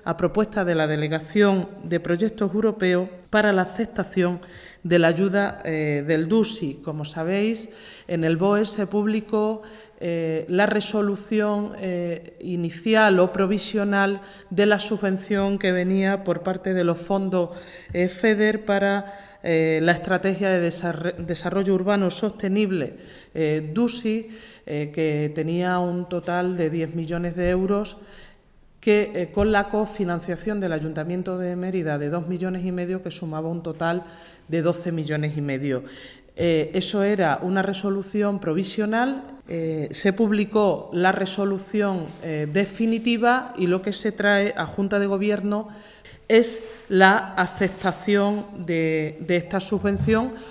a propuesta de la Delegación de Proyectos Europeos para la aceptación de la ayuda del DUSI. Como sabéis, en el BOE se publicó la resolución inicial o provisional de la subvención que venía por parte de los fondos FEDER para la Estrategia de Desarrollo Urbano Sostenible DUSI, que tenía un total de 10 millones de euros, que con la cofinanciación del Ayuntamiento de Mérida de 2,5 millones, que sumaba un total de 12,5 millones. Eso era una resolución provisional, se publicó la resolución definitiva y lo que se trae a Junta de Gobierno es la aceptación de esta subvención